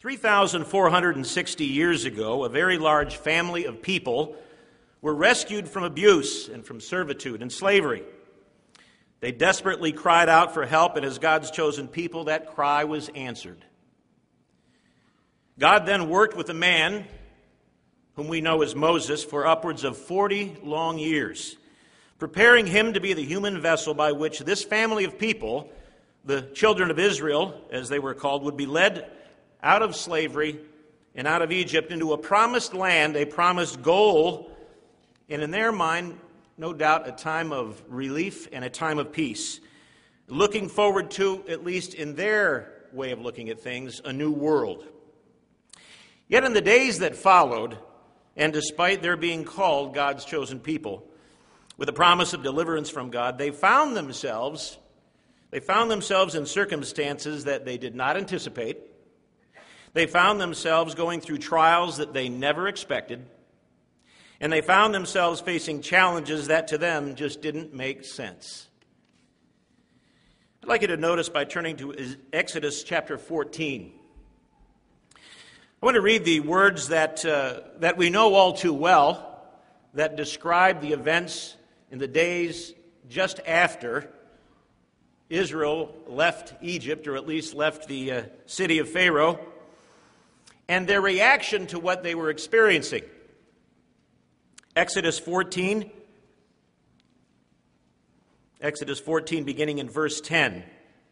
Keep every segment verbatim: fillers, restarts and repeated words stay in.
three thousand four hundred sixty years ago, a very large family of people were rescued from abuse and from servitude and slavery. They desperately cried out for help, and as God's chosen people, that cry was answered. God then worked with a man whom we know as Moses for upwards of forty long years, preparing him to be the human vessel by which this family of people, the children of Israel, as they were called, would be led out of slavery and out of Egypt into a promised land, a promised goal, and in their mind, no doubt, a time of relief and a time of peace, looking forward to, at least in their way of looking at things, a new world. Yet in the days that followed, and despite their being called God's chosen people, with a promise of deliverance from God, they found themselves, they found themselves in circumstances that they did not anticipate. They found themselves going through trials that they never expected. And they found themselves facing challenges that to them just didn't make sense. I'd like you to notice by turning to Exodus chapter fourteen. I want to read the words that, uh, that we know all too well, that describe the events in the days just after Israel left Egypt, or at least left the uh, city of Pharaoh, and their reaction to what they were experiencing. Exodus fourteen, Exodus fourteen, beginning in verse ten.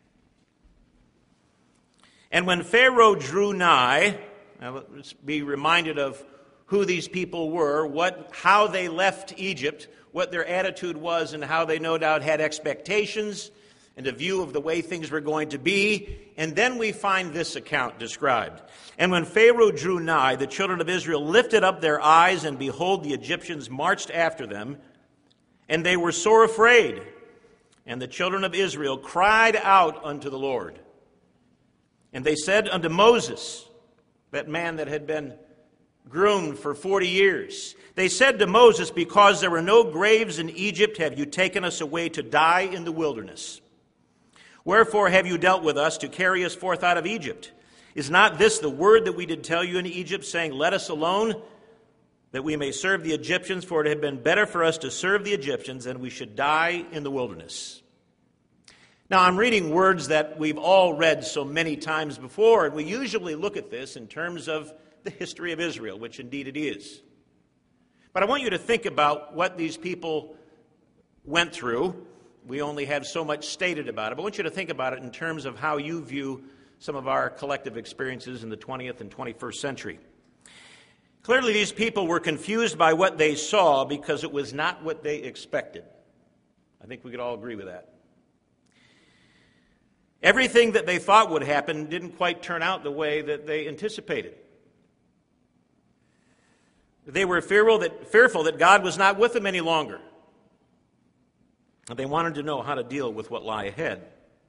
And when Pharaoh drew nigh, now let's be reminded of who these people were, what, how they left Egypt, what their attitude was, and how they no doubt had expectations and a view of the way things were going to be. And then we find this account described. And when Pharaoh drew nigh, the children of Israel lifted up their eyes, and behold, the Egyptians marched after them, and they were sore afraid. And the children of Israel cried out unto the Lord. And they said unto Moses, that man that had been groomed for forty years, they said to Moses, because there were no graves in Egypt, have you taken us away to die in the wilderness? Wherefore have you dealt with us to carry us forth out of Egypt? Is not this the word that we did tell you in Egypt, saying, let us alone, that we may serve the Egyptians? For it had been better for us to serve the Egyptians than we should die in the wilderness. Now, I'm reading words that we've all read so many times before, and we usually look at this in terms of the history of Israel, which indeed it is. But I want you to think about what these people went through. We only have so much stated about it, but I want you to think about it in terms of how you view some of our collective experiences in the twentieth and twenty-first century. Clearly, these people were confused by what they saw because it was not what they expected. I think we could all agree with that. Everything that they thought would happen didn't quite turn out the way that they anticipated. They were fearful that, fearful that God was not with them any longer. And they wanted to know how to deal with what lay ahead.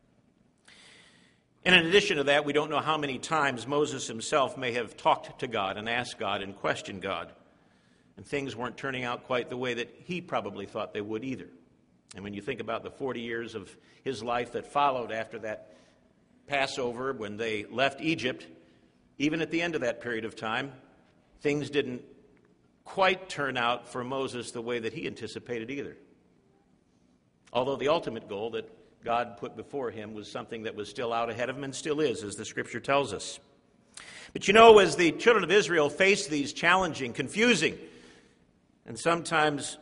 And in addition to that, we don't know how many times Moses himself may have talked to God and asked God and questioned God. And things weren't turning out quite the way that he probably thought they would either. And when you think about the forty years of his life that followed after that Passover, when they left Egypt, even at the end of that period of time, things didn't quite turn out for Moses the way that he anticipated either. Although the ultimate goal that God put before him was something that was still out ahead of him and still is, as the Scripture tells us. But you know, as the children of Israel faced these challenging, confusing, and sometimes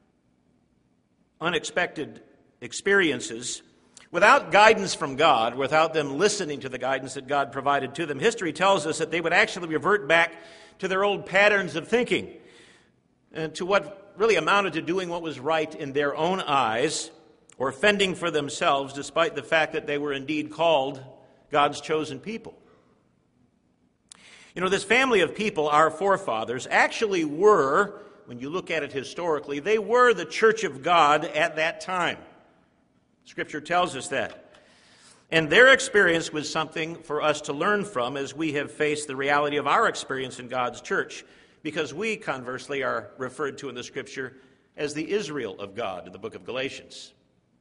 unexpected experiences, without guidance from God, without them listening to the guidance that God provided to them, history tells us that they would actually revert back to their old patterns of thinking, and to what really amounted to doing what was right in their own eyes, or fending for themselves, despite the fact that they were indeed called God's chosen people. You know, this family of people, our forefathers, actually were, when you look at it historically, they were the church of God at that time. Scripture tells us that. And their experience was something for us to learn from as we have faced the reality of our experience in God's church, because we, conversely, are referred to in the Scripture as the Israel of God in the book of Galatians.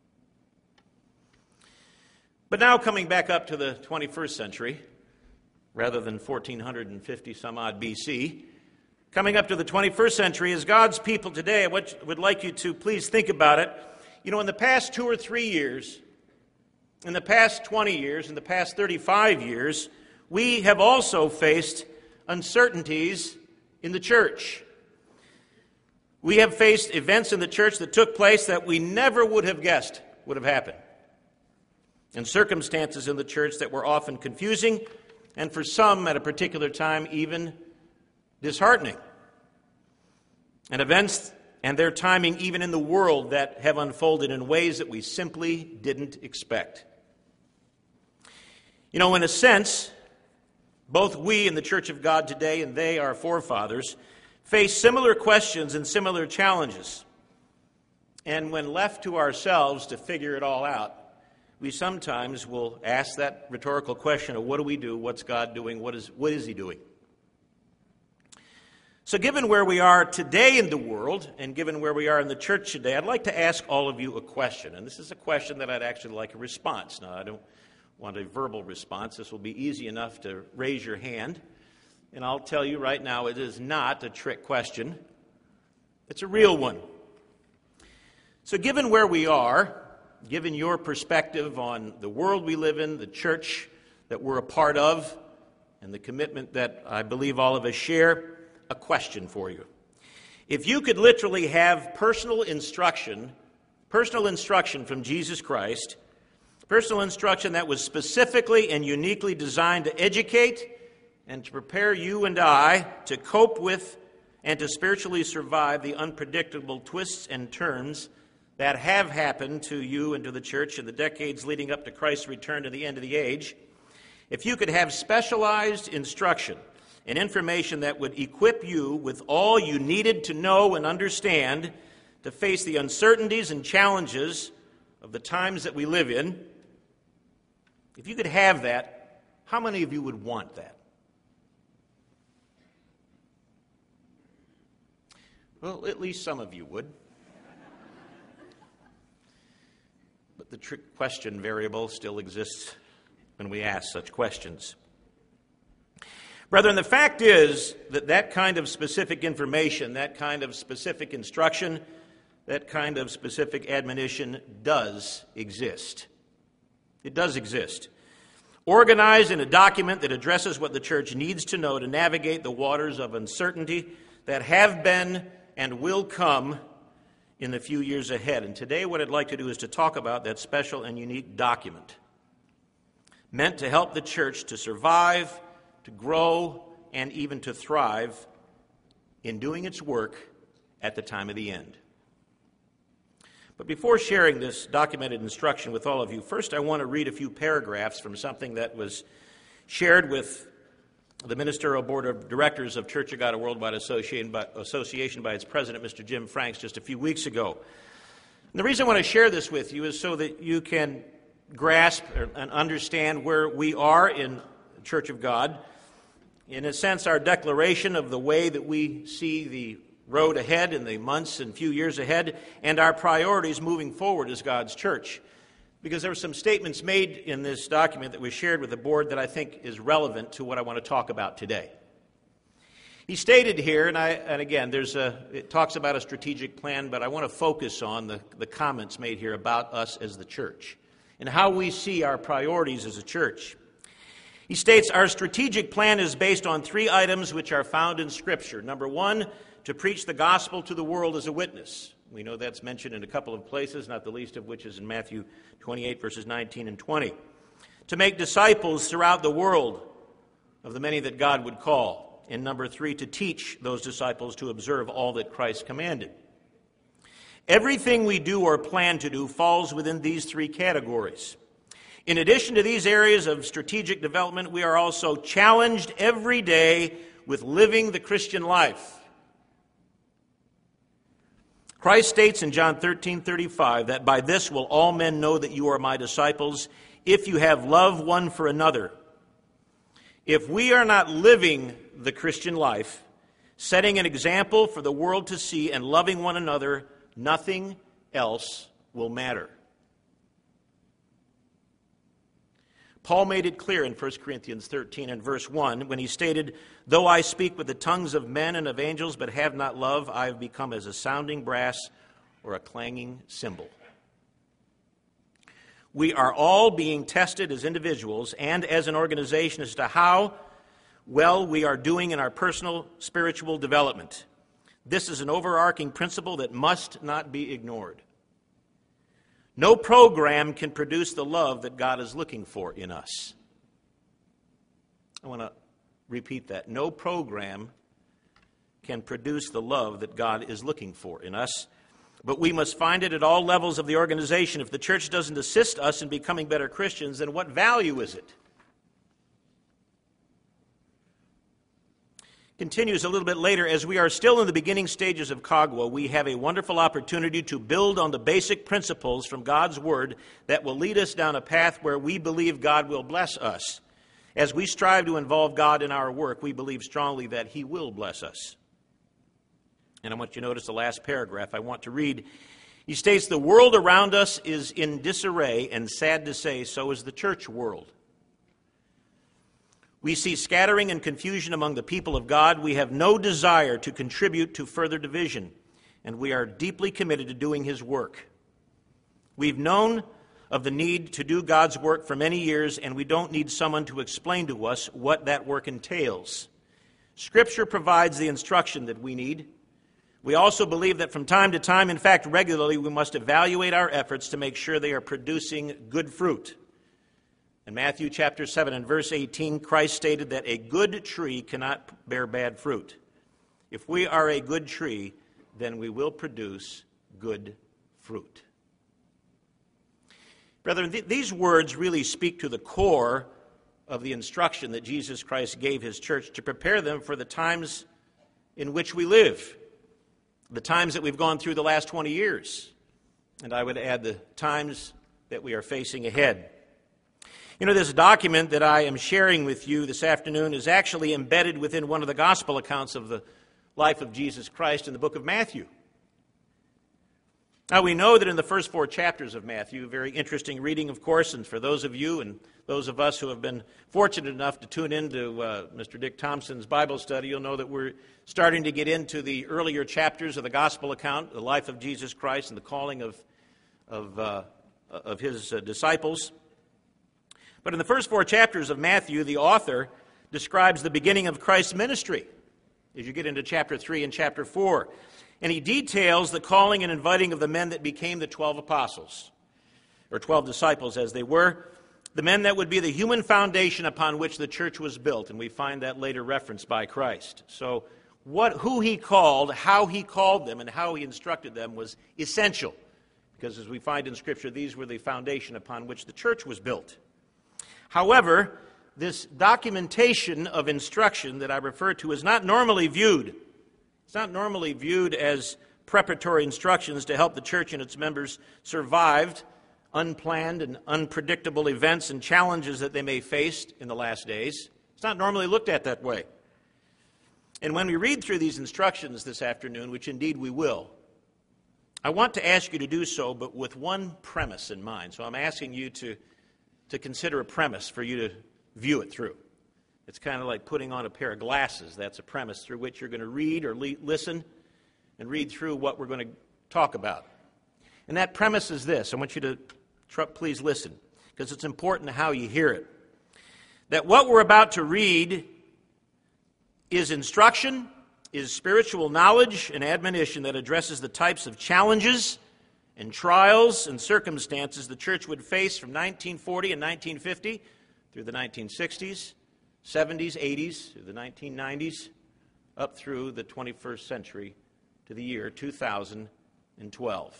But now, coming back up to the twenty-first century, rather than fourteen fifty some odd B C. Coming up to the twenty-first century, as God's people today, I would like you to please think about it. You know, in the past two or three years, in the past twenty years, in the past thirty-five years, we have also faced uncertainties in the church. We have faced events in the church that took place that we never would have guessed would have happened, and circumstances in the church that were often confusing, and for some at a particular time even disheartening. And events and their timing even in the world that have unfolded in ways that we simply didn't expect. You know, in a sense, both we in the Church of God today and they, our forefathers, face similar questions and similar challenges. And when left to ourselves to figure it all out, we sometimes will ask that rhetorical question of what do we do, what's God doing, what is, what is He doing? So given where we are today in the world, and given where we are in the church today, I'd like to ask all of you a question. And this is a question that I'd actually like a response. Now, I don't want a verbal response. This will be easy enough to raise your hand. And I'll tell you right now, it is not a trick question. It's a real one. So given where we are, given your perspective on the world we live in, the church that we're a part of, and the commitment that I believe all of us share, a question for you. If you could literally have personal instruction, personal instruction from Jesus Christ, personal instruction that was specifically and uniquely designed to educate and to prepare you and I to cope with and to spiritually survive the unpredictable twists and turns that have happened to you and to the church in the decades leading up to Christ's return to the end of the age, if you could have specialized instruction and information that would equip you with all you needed to know and understand to face the uncertainties and challenges of the times that we live in, if you could have that, how many of you would want that? Well, at least some of you would. But the trick question variable still exists when we ask such questions. Brethren, the fact is that that kind of specific information, that kind of specific instruction, that kind of specific admonition does exist. It does exist. Organized in a document that addresses what the church needs to know to navigate the waters of uncertainty that have been and will come in the few years ahead. And today what I'd like to do is to talk about that special and unique document meant to help the church to survive, to grow, and even to thrive in doing its work at the time of the end. But before sharing this documented instruction with all of you, first I want to read a few paragraphs from something that was shared with the Ministerial Board of Directors of Church of God, a Worldwide Association by, association by its president, Mister Jim Franks, just a few weeks ago. And the reason I want to share this with you is so that you can grasp and understand where we are in the Church of God. In a sense, our declaration of the way that we see the road ahead in the months and few years ahead, and our priorities moving forward as God's church. Because there were some statements made in this document that was shared with the board that I think is relevant to what I want to talk about today. He stated here, and, I, and again, there's a, it talks about a strategic plan, but I want to focus on the, the comments made here about us as the church and how we see our priorities as a church. He states, our strategic plan is based on three items which are found in Scripture. Number one, to preach the gospel to the world as a witness. We know that's mentioned in a couple of places, not the least of which is in Matthew twenty-eight, verses nineteen and twenty. To make disciples throughout the world of the many that God would call. And number three, to teach those disciples to observe all that Christ commanded. Everything we do or plan to do falls within these three categories. In addition to these areas of strategic development, we are also challenged every day with living the Christian life. Christ states in John thirteen thirty-five that by this will all men know that you are my disciples, if you have love one for another. If we are not living the Christian life, setting an example for the world to see and loving one another, nothing else will matter. Paul made it clear in First Corinthians thirteen and verse one when he stated, "Though I speak with the tongues of men and of angels, but have not love, I have become as a sounding brass or a clanging cymbal." We are all being tested as individuals and as an organization as to how well we are doing in our personal spiritual development. This is an overarching principle that must not be ignored. No program can produce the love that God is looking for in us. I want to repeat that. No program can produce the love that God is looking for in us, but we must find it at all levels of the organization. If the church doesn't assist us in becoming better Christians, then what value is it? Continues a little bit later, as we are still in the beginning stages of Kagwa, we have a wonderful opportunity to build on the basic principles from God's Word that will lead us down a path where we believe God will bless us. As we strive to involve God in our work, we believe strongly that He will bless us. And I want you to notice the last paragraph I want to read. He states, "The world around us is in disarray, and sad to say, so is the church world. We see scattering and confusion among the people of God. We have no desire to contribute to further division, and we are deeply committed to doing His work. We've known of the need to do God's work for many years, and we don't need someone to explain to us what that work entails. Scripture provides the instruction that we need. We also believe that from time to time, in fact regularly, we must evaluate our efforts to make sure they are producing good fruit. In Matthew chapter seven and verse eighteen, Christ stated that a good tree cannot bear bad fruit. If we are a good tree, then we will produce good fruit." Brethren, th- these words really speak to the core of the instruction that Jesus Christ gave His church to prepare them for the times in which we live, the times that we've gone through the last twenty years, and I would add the times that we are facing ahead. You know, this document that I am sharing with you this afternoon is actually embedded within one of the gospel accounts of the life of Jesus Christ in the book of Matthew. Now, we know that in the first four chapters of Matthew, very interesting reading, of course, and for those of you and those of us who have been fortunate enough to tune into uh, Mister Dick Thompson's Bible study, you'll know that we're starting to get into the earlier chapters of the gospel account, the life of Jesus Christ and the calling of, of, uh, of His uh, disciples. But in the first four chapters of Matthew, the author describes the beginning of Christ's ministry as you get into chapter three and chapter four. And he details the calling and inviting of the men that became the twelve apostles, or twelve disciples as they were, the men that would be the human foundation upon which the church was built. And we find that later referenced by Christ. So what, who He called, how He called them, and how He instructed them was essential. Because as we find in Scripture, these were the foundation upon which the church was built. However, this documentation of instruction that I refer to is not normally viewed. It's not normally viewed as preparatory instructions to help the church and its members survive unplanned and unpredictable events and challenges that they may face in the last days. It's not normally looked at that way. And when we read through these instructions this afternoon, which indeed we will, I want to ask you to do so, but with one premise in mind. So I'm asking you to to consider a premise for you to view it through. It's kind of like putting on a pair of glasses. That's a premise through which you're going to read or le- listen and read through what we're going to talk about. And that premise is this. I want you to tr- please listen, because it's important how you hear it. That what we're about to read is instruction, is spiritual knowledge and admonition that addresses the types of challenges and trials and circumstances the church would face from nineteen forty and nineteen fifty through the nineteen sixties, seventies, eighties, through the nineteen nineties, up through the twenty-first century to the year two thousand twelve.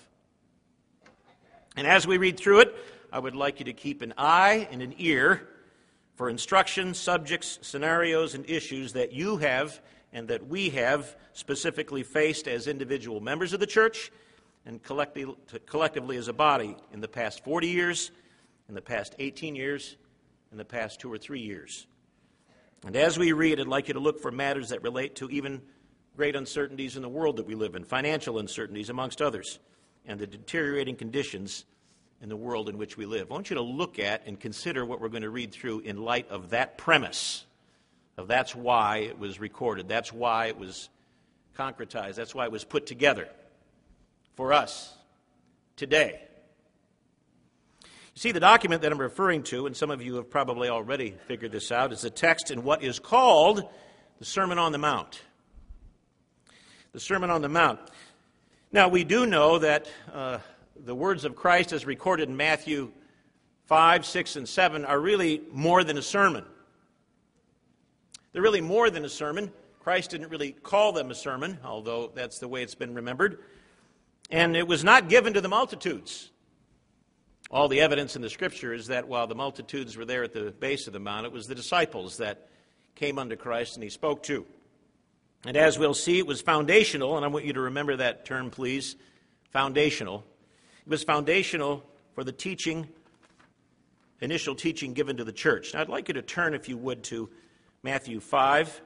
And as we read through it, I would like you to keep an eye and an ear for instructions, subjects, scenarios, and issues that you have and that we have specifically faced as individual members of the church and collectively, collectively as a body in the past forty years, in the past eighteen years, in the past two or three years. And as we read, I'd like you to look for matters that relate to even great uncertainties in the world that we live in, financial uncertainties amongst others, and the deteriorating conditions in the world in which we live. I want you to look at and consider what we're going to read through in light of that premise, of that's why it was recorded, that's why it was concretized, that's why it was put together for us today. You see, the document that I'm referring to, and some of you have probably already figured this out, is the text in what is called the Sermon on the Mount. The Sermon on the Mount. Now, we do know that uh, the words of Christ as recorded in Matthew five, six, and seven are really more than a sermon. They're really more than a sermon. Christ didn't really call them a sermon, although that's the way it's been remembered. And it was not given to the multitudes. All the evidence in the Scripture is that while the multitudes were there at the base of the mount, it was the disciples that came unto Christ and he spoke to. And as we'll see, it was foundational, and I want you to remember that term, please, foundational. It was foundational for the teaching, initial teaching given to the church. Now, I'd like you to turn, if you would, to Matthew five.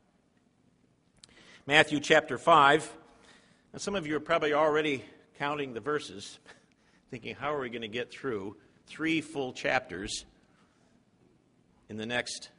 Matthew chapter five. Now, some of you are probably already counting the verses, thinking, how are we going to get through three full chapters in the next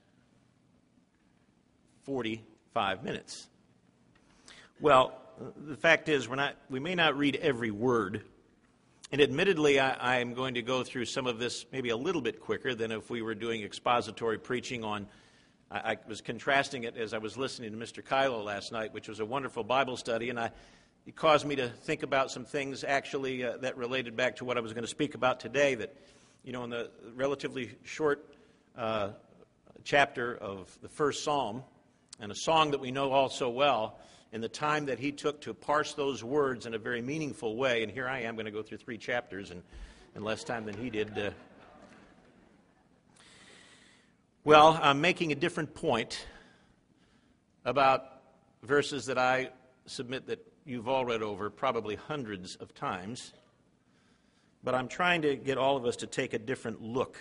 forty-five minutes? Well, the fact is, we're not, we may not read every word. And admittedly, I, I am going to go through some of this maybe a little bit quicker than if we were doing expository preaching on. I, I was contrasting it as I was listening to Mister Kylo last night, which was a wonderful Bible study, and I It caused me to think about some things actually uh, that related back to what I was going to speak about today, that, you know, in the relatively short uh, chapter of the first Psalm, and a song that we know all so well, in the time that he took to parse those words in a very meaningful way, and here I am going to go through three chapters in, in less time than he did. Uh, well, I'm making a different point about verses that I submit that you've all read over probably hundreds of times, but I'm trying to get all of us to take a different look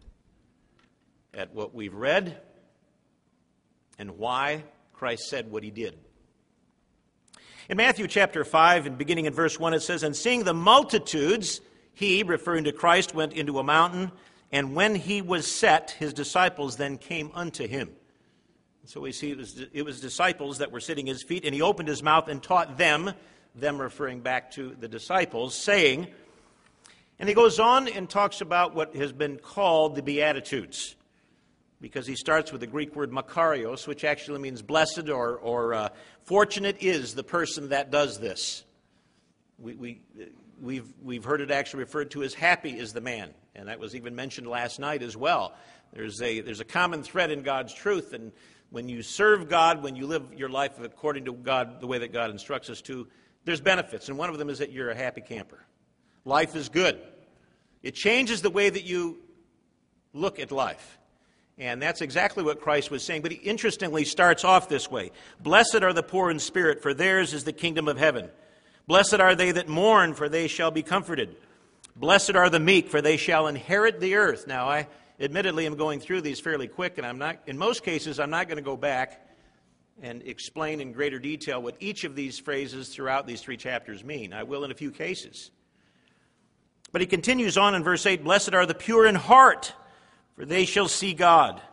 at what we've read and why Christ said what he did. In Matthew chapter five, and beginning in verse one, it says, "And seeing the multitudes, he," referring to Christ, "went into a mountain, and when he was set, his disciples then came unto him." So we see it was, it was disciples that were sitting at his feet, and he opened his mouth and taught them, them referring back to the disciples, saying, and he goes on and talks about what has been called the Beatitudes, because he starts with the Greek word makarios, which actually means blessed or, or uh, fortunate is the person that does this. We, we, we've, we've heard it actually referred to as happy is the man, and that was even mentioned last night as well. There's a, there's a common thread in God's truth, and when you serve God, when you live your life according to God, the way that God instructs us to, there's benefits. And one of them is that you're a happy camper. Life is good. It changes the way that you look at life. And that's exactly what Christ was saying. But he interestingly starts off this way. "Blessed are the poor in spirit, for theirs is the kingdom of heaven. Blessed are they that mourn, for they shall be comforted. Blessed are the meek, for they shall inherit the earth." Now, I admittedly am going through these fairly quick, and I'm not, in most cases, I'm not going to go back and explain in greater detail what each of these phrases throughout these three chapters mean. I will in a few cases. But he continues on in verse eight, "Blessed are the pure in heart, for they shall see God."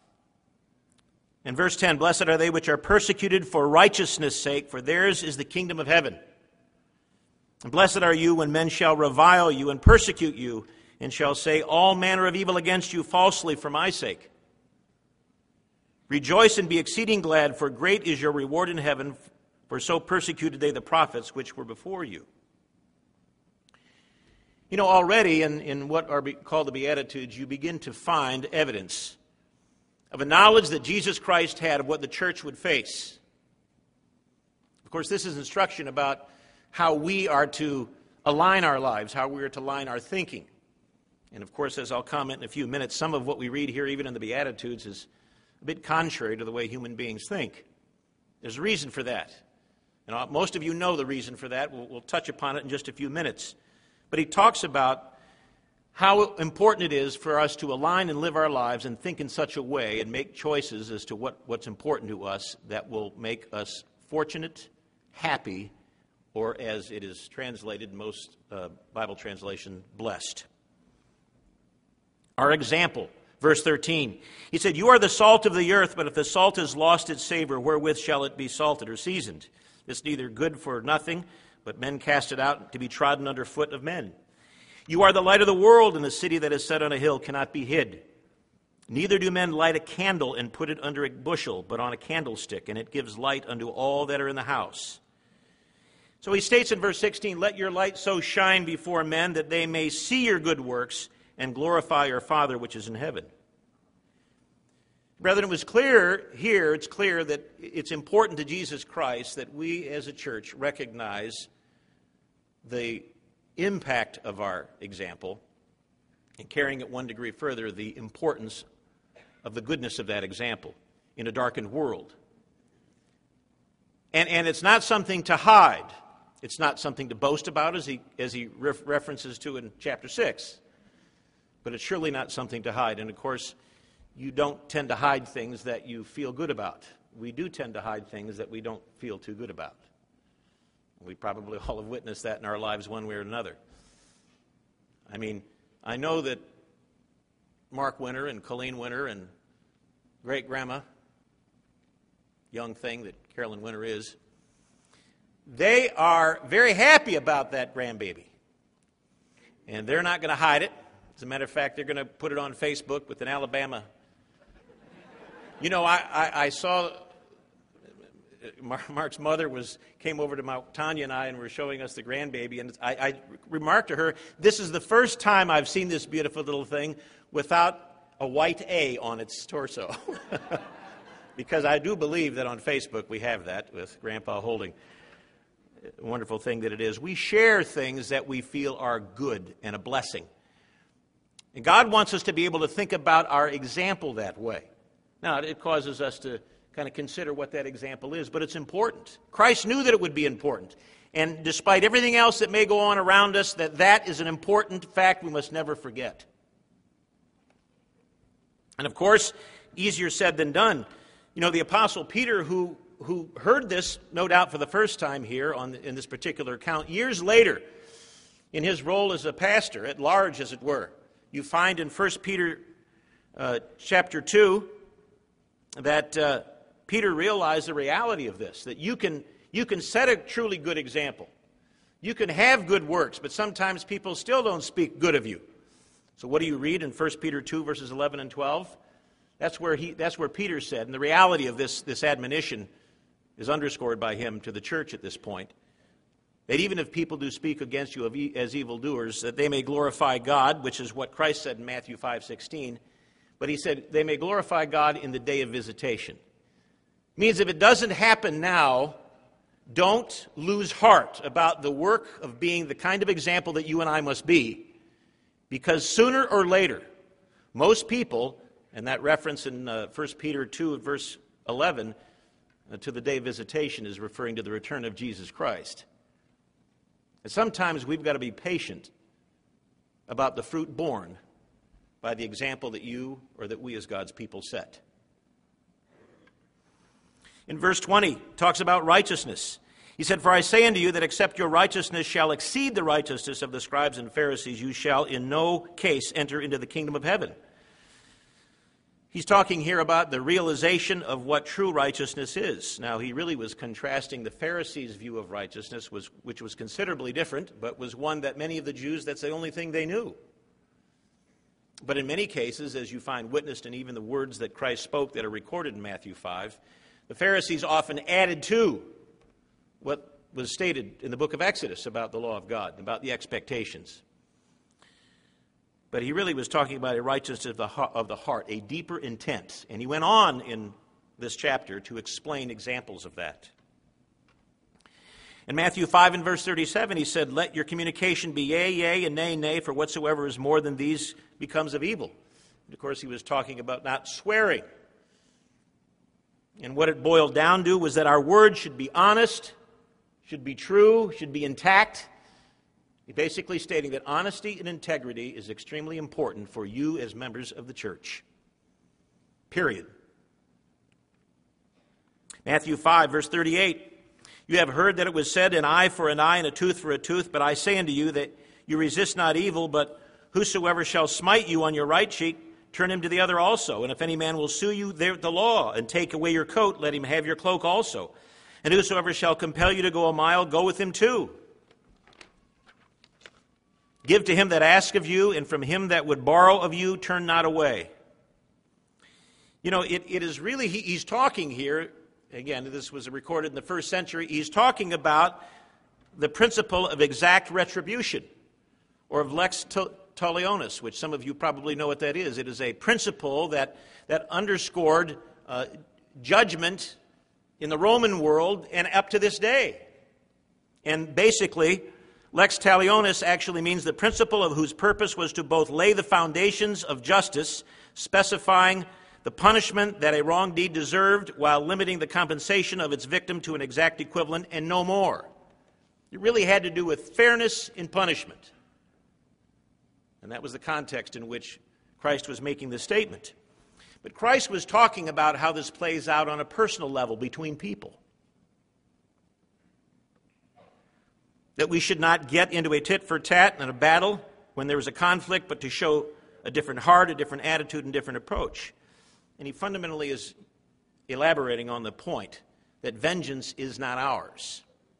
In verse ten, "Blessed are they which are persecuted for righteousness' sake, for theirs is the kingdom of heaven. And blessed are you when men shall revile you and persecute you, and shall say all manner of evil against you falsely for my sake. Rejoice and be exceeding glad, for great is your reward in heaven, for so persecuted they the prophets which were before you." You know, already in, in what are called the Beatitudes, you begin to find evidence of a knowledge that Jesus Christ had of what the church would face. Of course, this is instruction about how we are to align our lives, how we are to align our thinking. And of course, as I'll comment in a few minutes, some of what we read here, even in the Beatitudes, is a bit contrary to the way human beings think. There's a reason for that. And most of you know the reason for that. We'll, we'll touch upon it in just a few minutes. But he talks about how important it is for us to align and live our lives and think in such a way and make choices as to what, what's important to us that will make us fortunate, happy, or as it is translated in most uh, Bible translation, blessed. Our example. Verse thirteen, he said, "You are the salt of the earth, but if the salt has lost its savor, wherewith shall it be salted or seasoned? It's neither good for nothing, but men cast it out to be trodden under foot of men. You are the light of the world, and the city that is set on a hill cannot be hid. Neither do men light a candle and put it under a bushel, but on a candlestick, and it gives light unto all that are in the house." So he states in verse sixteen, "Let your light so shine before men that they may see your good works and glorify your Father which is in heaven." Brethren, it was clear here, it's clear that it's important to Jesus Christ that we as a church recognize the impact of our example, and carrying it one degree further, the importance of the goodness of that example in a darkened world. And, and it's not something to hide. It's not something to boast about, as he, as he ref- references to in chapter six. But it's surely not something to hide. And of course, you don't tend to hide things that you feel good about. We do tend to hide things that we don't feel too good about. We probably all have witnessed that in our lives one way or another. I mean, I know that Mark Winter and Colleen Winter and great-grandma, young thing that Carolyn Winter is, they are very happy about that grandbaby. And they're not going to hide it. As a matter of fact, they're going to put it on Facebook with an Alabama. You know, I, I, I saw Mark's mother was came over to my, Tanya and I and were showing us the grandbaby, and I, I remarked to her, "This is the first time I've seen this beautiful little thing without a white A on its torso." Because I do believe that on Facebook we have that with Grandpa holding. A wonderful thing that it is. We share things that we feel are good and a blessing. And God wants us to be able to think about our example that way. Now, it causes us to kind of consider what that example is, but it's important. Christ knew that it would be important. And despite everything else that may go on around us, that that is an important fact we must never forget. And of course, easier said than done. You know, the Apostle Peter, who, who heard this, no doubt for the first time here on the, in this particular account, years later, in his role as a pastor, at large as it were, you find in First Peter uh, chapter two that uh, Peter realized the reality of this, that you can, you can set a truly good example. You can have good works, but sometimes people still don't speak good of you. So what do you read in First Peter two, verses eleven and twelve? That's where he. That's where Peter said, and the reality of this, this admonition is underscored by him to the church at this point, that even if people do speak against you as evildoers, that they may glorify God, which is what Christ said in Matthew five sixteen. But he said they may glorify God in the day of visitation. Means if it doesn't happen now, don't lose heart about the work of being the kind of example that you and I must be. Because sooner or later, most people, and that reference in uh, First Peter two, verse eleven, uh, to the day of visitation is referring to the return of Jesus Christ. And sometimes we've got to be patient about the fruit borne by the example that you or that we as God's people set. In verse twenty, talks about righteousness. He said, "For I say unto you that except your righteousness shall exceed the righteousness of the scribes and Pharisees, you shall in no case enter into the kingdom of heaven." He's talking here about the realization of what true righteousness is. Now, he really was contrasting the Pharisees' view of righteousness, was, which was considerably different, but was one that many of the Jews, that's the only thing they knew. But in many cases, as you find witnessed in even the words that Christ spoke that are recorded in Matthew five, the Pharisees often added to what was stated in the book of Exodus about the law of God, about the expectations. But he really was talking about a righteousness of the, of the heart, a deeper intent. And he went on in this chapter to explain examples of that. In Matthew five and verse thirty-seven, he said, "Let your communication be yea, yea, and nay, nay, for whatsoever is more than these becomes of evil." And of course, he was talking about not swearing. And what it boiled down to was that our words should be honest, should be true, should be intact. He's basically stating that honesty and integrity is extremely important for you as members of the church. Period. Matthew five, verse thirty-eight. "You have heard that it was said, an eye for an eye and a tooth for a tooth, but I say unto you that you resist not evil, but Whosoever shall smite you on your right cheek, turn him to the other also. And if any man will sue you there at the law and take away your coat, let him have your cloak also. And whosoever shall compel you to go a mile, go with him too. Give to him that ask of you, and from him that would borrow of you, turn not away. You know, it, it is really, he, he's talking here, again, this was recorded in the first century, he's talking about the principle of exact retribution, or of lex talionis, which some of you probably know what that is. It is a principle that, that underscored uh, judgment in the Roman world and up to this day. And basically, lex talionis actually means the principle of whose purpose was to both lay the foundations of justice, specifying the punishment that a wrong deed deserved while limiting the compensation of its victim to an exact equivalent and no more. It really had to do with fairness in punishment. And that was the context in which Christ was making this statement. But Christ was talking about how this plays out on a personal level between people. That we should not get into a tit-for-tat and a battle when there is a conflict, but to show a different heart, a different attitude, and different approach. And he fundamentally is elaborating on the point that vengeance is not ours.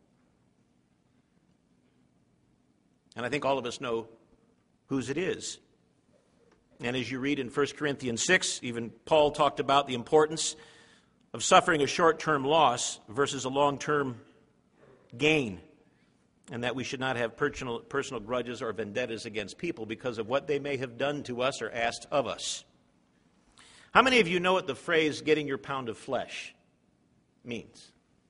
And I think all of us know whose it is. And as you read in First Corinthians six, even Paul talked about the importance of suffering a short-term loss versus a long-term gain, and that we should not have personal, personal grudges or vendettas against people because of what they may have done to us or asked of us. How many of you know what the phrase getting your pound of flesh means?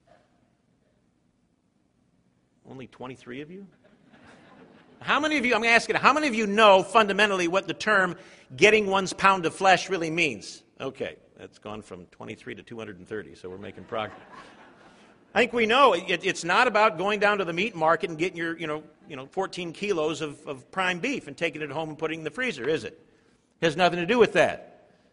Only twenty-three of you? How many of you, I'm asking, how many of you know fundamentally what the term getting one's pound of flesh really means? Okay, that's gone from twenty-three to two hundred thirty, so we're making progress. I think we know it, it's not about going down to the meat market and getting your, you know, you know, fourteen kilos of, of prime beef and taking it home and putting it in the freezer, is it? It has nothing to do with that.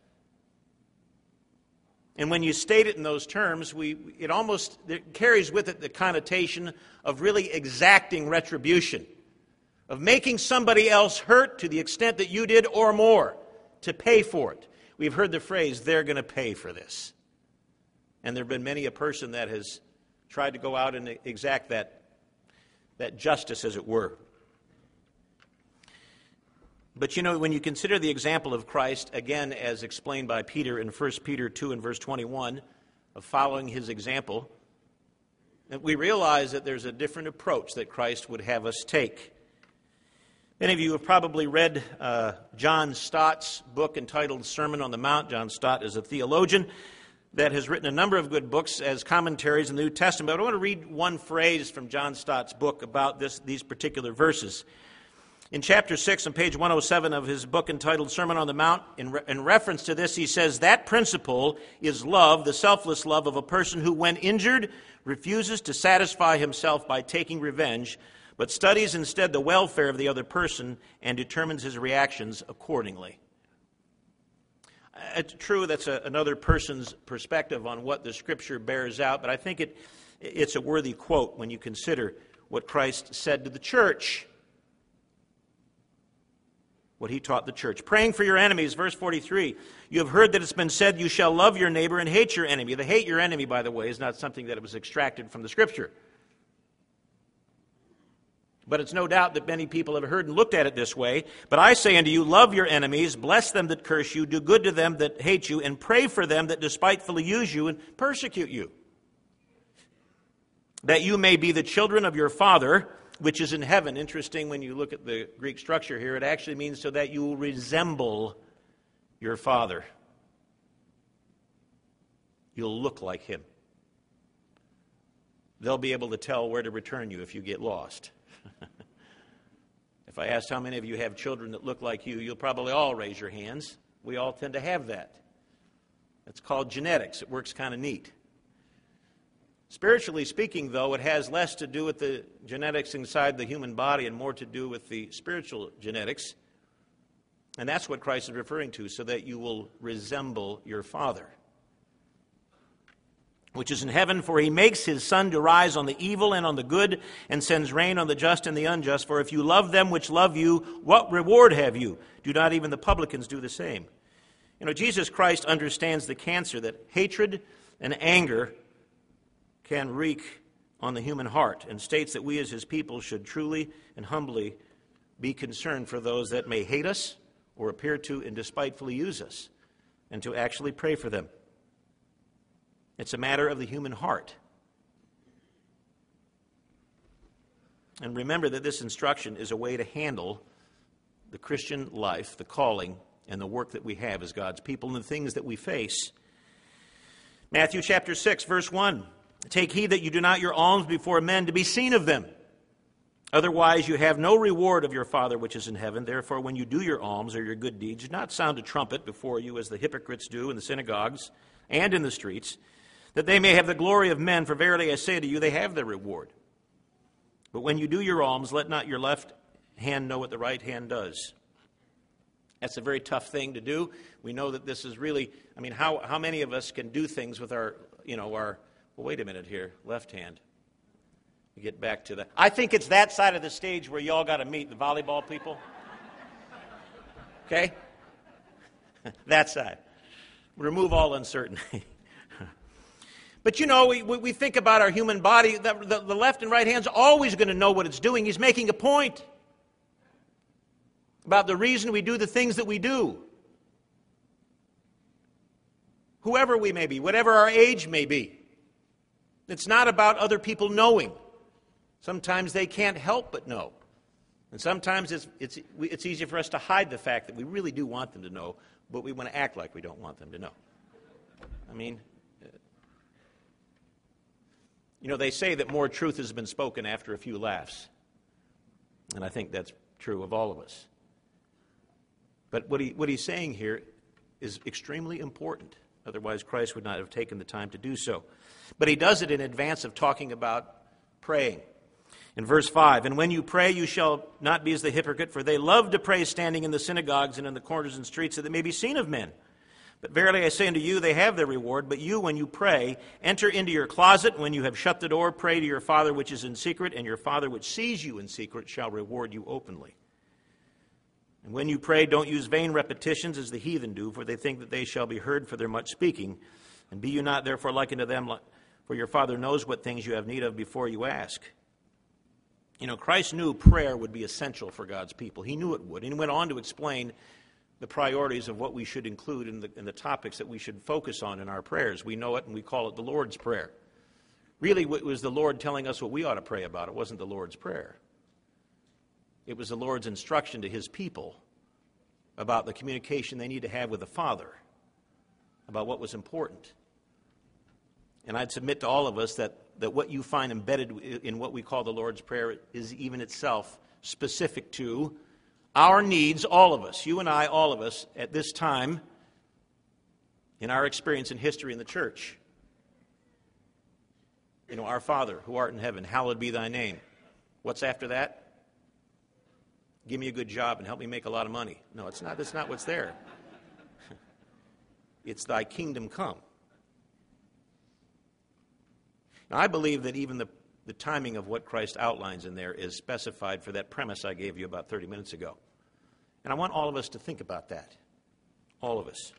And when you state it in those terms, we it almost it carries with it the connotation of really exacting retribution, of making somebody else hurt to the extent that you did or more, to pay for it. We've heard the phrase, they're going to pay for this. And there have been many a person that has tried to go out and exact that, that justice, as it were. But you know, when you consider the example of Christ, again, as explained by Peter in First Peter two and verse twenty-one, of following his example, we realize that there's a different approach that Christ would have us take. Many of you have probably read uh, John Stott's book entitled Sermon on the Mount. John Stott is a theologian that has written a number of good books as commentaries in the New Testament. But I want to read one phrase from John Stott's book about this, these particular verses. In chapter six, on page one oh seven of his book entitled Sermon on the Mount, in, re- in reference to this, he says, that principle is love, the selfless love of a person who, when injured, refuses to satisfy himself by taking revenge, but studies instead the welfare of the other person and determines his reactions accordingly. It's true that's a, another person's perspective on what the Scripture bears out, but I think it it's a worthy quote when you consider what Christ said to the church, what he taught the church. Praying for your enemies, verse forty-three. You have heard that it's been said, you shall love your neighbor and hate your enemy. The hate your enemy, by the way, is not something that was extracted from the Scripture. But it's no doubt that many people have heard and looked at it this way. But I say unto you, love your enemies, bless them that curse you, do good to them that hate you, and pray for them that despitefully use you and persecute you, that you may be the children of your Father, which is in heaven. Interesting, when you look at the Greek structure here, it actually means so that you will resemble your Father. You'll look like Him. They'll be able to tell where to return you if you get lost. If I asked how many of you have children that look like you, you'll probably all raise your hands. We all tend to have that. It's called genetics. It works kind of neat. Spiritually speaking, though, it has less to do with the genetics inside the human body and more to do with the spiritual genetics. And that's what Christ is referring to, so that you will resemble your Father. which is in heaven, for he makes his sun to rise on the evil and on the good, and sends rain on the just and the unjust. For if you love them which love you, what reward have you? Do not even the publicans do the same? You know, Jesus Christ understands the cancer that hatred and anger can wreak on the human heart, and states that we as his people should truly and humbly be concerned for those that may hate us or appear to and despitefully use us, and to actually pray for them. It's a matter of the human heart. And remember that this instruction is a way to handle the Christian life, the calling, and the work that we have as God's people and the things that we face. Matthew chapter six, verse one. Take heed that you do not your alms before men to be seen of them. Otherwise you have no reward of your Father which is in heaven. Therefore when you do your alms or your good deeds, do not sound a trumpet before you as the hypocrites do in the synagogues and in the streets, that they may have the glory of men. For verily I say to you, they have their reward. But when you do your alms, let not your left hand know what the right hand does. That's a very tough thing to do. We know that this is really, I mean, how, how many of us can do things with our, you know, our, well, wait a minute here, left hand. We get back to that. I think it's that side of the stage where y'all got to meet, the volleyball people. Okay? That side. Remove all uncertainty. But you know, we, we think about our human body, the, the, the left and right hand's always going to know what it's doing. He's making a point about the reason we do the things that we do. Whoever we may be, whatever our age may be. It's not about other people knowing. Sometimes they can't help but know. And sometimes it's, it's, it's easy for us to hide the fact that we really do want them to know, but we want to act like we don't want them to know. I mean, you know, they say that more truth has been spoken after a few laughs. And I think that's true of all of us. But what, he, what he's saying here is extremely important. Otherwise, Christ would not have taken the time to do so. But he does it in advance of talking about praying. In verse five, and when you pray, you shall not be as the hypocrite, for they love to pray standing in the synagogues and in the corners and streets, that they may be seen of men. But verily I say unto you, they have their reward. But you, when you pray, enter into your closet. When you have shut the door, pray to your Father which is in secret, and your Father which sees you in secret shall reward you openly. And when you pray, don't use vain repetitions as the heathen do, for they think that they shall be heard for their much speaking. And be you not therefore like unto them, for your Father knows what things you have need of before you ask. You know, Christ knew prayer would be essential for God's people. He knew it would. And he went on to explain the priorities of what we should include in the, in the topics that we should focus on in our prayers. We know it, and we call it the Lord's Prayer. Really, it was the Lord telling us what we ought to pray about. It wasn't the Lord's Prayer. It was the Lord's instruction to his people about the communication they need to have with the Father, about what was important. And I'd submit to all of us that, that what you find embedded in what we call the Lord's Prayer is even itself specific to our needs, all of us, you and I, all of us, at this time in our experience in history in the church. You know, our Father, who art in heaven, hallowed be thy name. What's after that? Give me a good job and help me make a lot of money. No, it's not. That's not what's there. It's thy kingdom come. Now, I believe that even the, the timing of what Christ outlines in there is specified for that premise I gave you about thirty minutes ago. And I want all of us to think about that. All of us.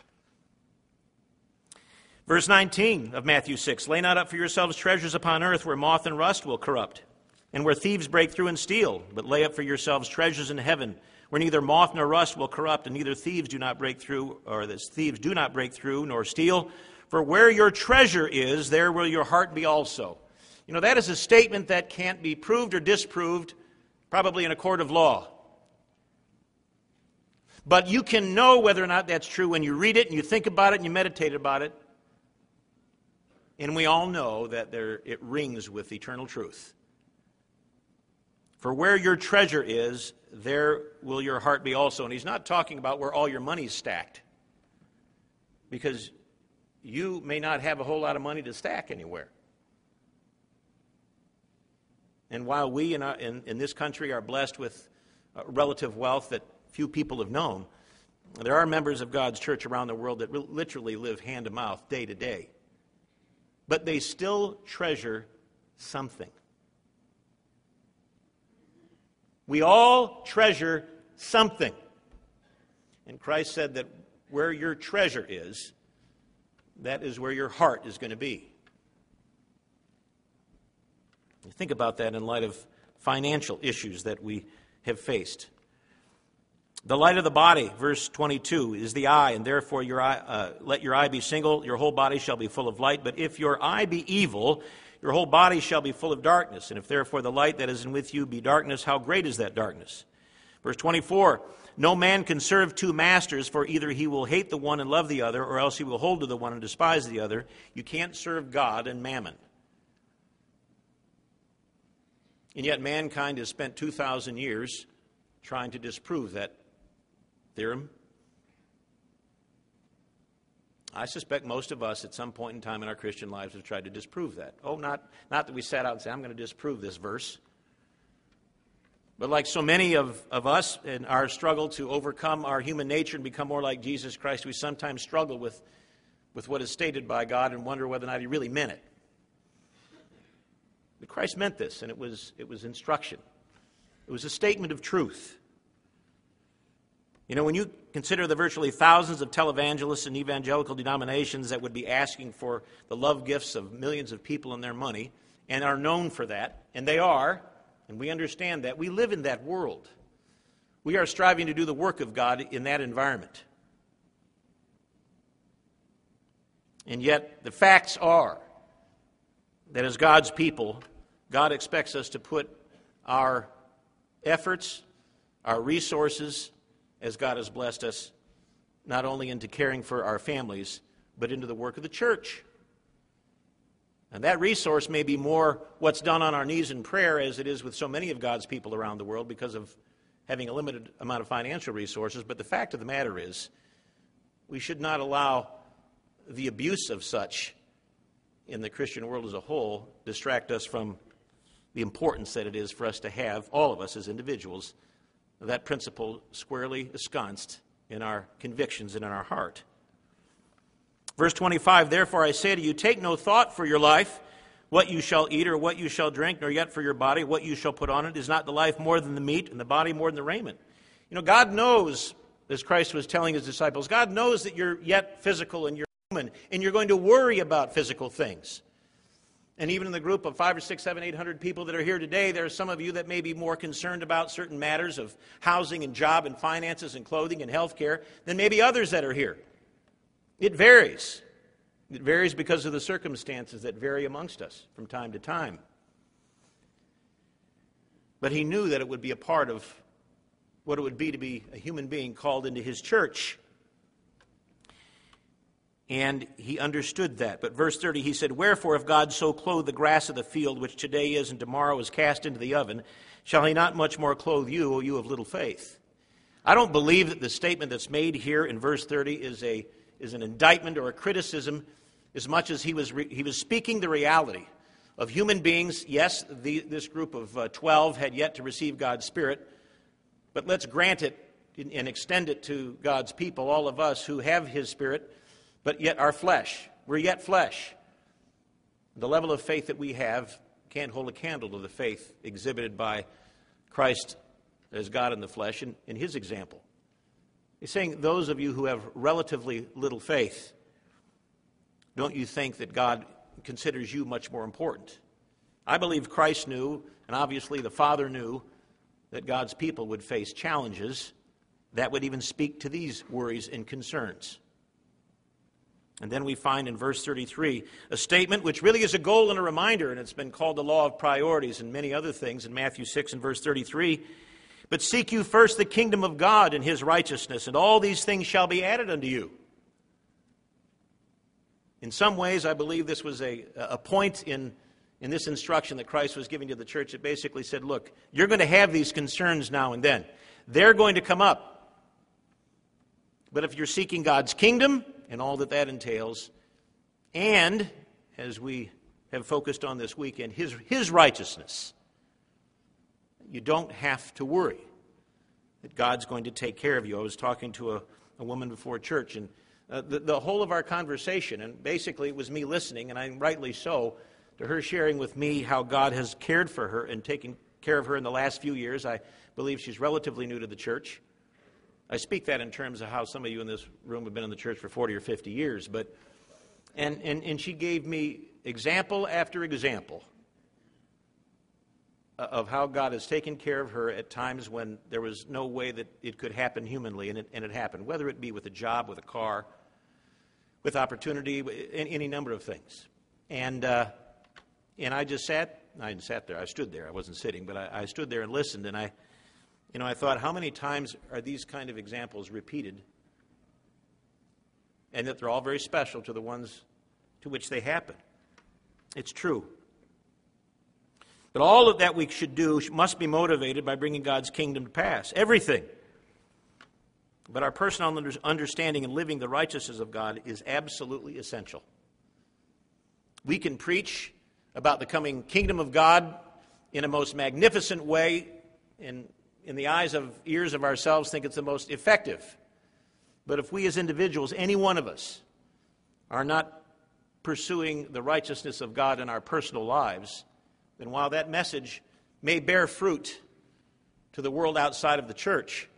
Verse nineteen of Matthew six, lay not up for yourselves treasures upon earth where moth and rust will corrupt, and where thieves break through and steal, but lay up for yourselves treasures in heaven, where neither moth nor rust will corrupt, and neither thieves do not break through, or the thieves do not break through nor steal. For where your treasure is, there will your heart be also. You know, that is a statement that can't be proved or disproved, probably in a court of law. But you can know whether or not that's true when you read it and you think about it and you meditate about it. And we all know that there, it rings with eternal truth. For where your treasure is, there will your heart be also. And he's not talking about where all your money's stacked. Because you may not have a whole lot of money to stack anywhere. And while we in, our, in, in this country are blessed with uh, relative wealth that few people have known, there are members of God's church around the world that re- literally live hand to mouth, day to day. but they still treasure something. We all treasure something. And Christ said that where your treasure is, that is where your heart is going to be. Think about that in light of financial issues that we have faced. The light of the body, verse twenty-two, is the eye, and therefore your eye, uh, let your eye be single, your whole body shall be full of light. But if your eye be evil, your whole body shall be full of darkness. And if therefore the light that is in with you be darkness, how great is that darkness? Verse twenty-four, no man can serve two masters, for either he will hate the one and love the other, or else he will hold to the one and despise the other. You can't serve God and mammon. And yet mankind has spent two thousand years trying to disprove that theorem. I suspect most of us at some point in time in our Christian lives have tried to disprove that. Oh, not, not that we sat out and said, I'm going to disprove this verse. But like so many of, of us in our struggle to overcome our human nature and become more like Jesus Christ, we sometimes struggle with, with what is stated by God and wonder whether or not he really meant it. But Christ meant this, and it was, it was instruction. It was a statement of truth. You know, when you consider the virtually thousands of televangelists and evangelical denominations that would be asking for the love gifts of millions of people and their money, and are known for that, and they are, and we understand that, we live in that world. We are striving to do the work of God in that environment. And yet, the facts are that as God's people, God expects us to put our efforts, our resources, as God has blessed us, not only into caring for our families, but into the work of the church. And that resource may be more what's done on our knees in prayer, as it is with so many of God's people around the world because of having a limited amount of financial resources. But the fact of the matter is, we should not allow the abuse of such in the Christian world as a whole distract us from the importance that it is for us to have, all of us as individuals, that principle squarely ensconced in our convictions and in our heart. Verse twenty-five, therefore I say to you, take no thought for your life, what you shall eat or what you shall drink, nor yet for your body, what you shall put on it. Is not the life more than the meat, and the body more than the raiment? You know, God knows, as Christ was telling his disciples, God knows that you're yet physical and you're human, and you're going to worry about physical things. And even in the group of five or six, seven, eight hundred people that are here today, there are some of you that may be more concerned about certain matters of housing and job and finances and clothing and health care than maybe others that are here. It varies. It varies because of the circumstances that vary amongst us from time to time. But he knew that it would be a part of what it would be to be a human being called into his church. And he understood that. But verse thirty, he said, wherefore, if God so clothe the grass of the field, which today is and tomorrow is cast into the oven, shall he not much more clothe you, O you of little faith? I don't believe that the statement that's made here in verse thirty is a is an indictment or a criticism, as much as he was re, he was speaking the reality of human beings. Yes, the, this group of uh, twelve had yet to receive God's Spirit, but let's grant it and extend it to God's people, all of us who have his Spirit, but yet our flesh. We're yet flesh. The level of faith that we have can't hold a candle to the faith exhibited by Christ as God in the flesh in, in his example. He's saying, those of you who have relatively little faith, don't you think that God considers you much more important? I believe Christ knew, and obviously the Father knew, that God's people would face challenges that would even speak to these worries and concerns. And then we find in verse thirty-three a statement which really is a goal and a reminder, and it's been called the law of priorities and many other things in Matthew six and verse thirty-three. But seek you first the kingdom of God and his righteousness, and all these things shall be added unto you. In some ways, I believe this was a, a point in, in this instruction that Christ was giving to the church that basically said, look, you're going to have these concerns now and then. They're going to come up. But if you're seeking God's kingdom and all that that entails, and, as we have focused on this weekend, his, his righteousness, you don't have to worry that God's going to take care of you. I was talking to a, a woman before church, and Uh, the, the whole of our conversation, and basically it was me listening, and I'm rightly so, to her sharing with me how God has cared for her and taken care of her in the last few years. I believe she's relatively new to the church. I speak that in terms of how some of you in this room have been in the church for forty or fifty years. But and, and, and she gave me example after example of how God has taken care of her at times when there was no way that it could happen humanly, and it, and it happened, whether it be with a job, with a car, with opportunity, any number of things. And uh, and I just sat, I didn't sat there, I stood there, I wasn't sitting, but I, I stood there and listened, and I, you know, I thought, how many times are these kind of examples repeated? And that they're all very special to the ones to which they happen. It's true. But all of that we should do must be motivated by bringing God's kingdom to pass. Everything. But our personal understanding and living the righteousness of God is absolutely essential. We can preach about the coming kingdom of God in a most magnificent way, and in the eyes of ears of ourselves think it's the most effective. But if we as individuals, any one of us, are not pursuing the righteousness of God in our personal lives, then while that message may bear fruit to the world outside of the church,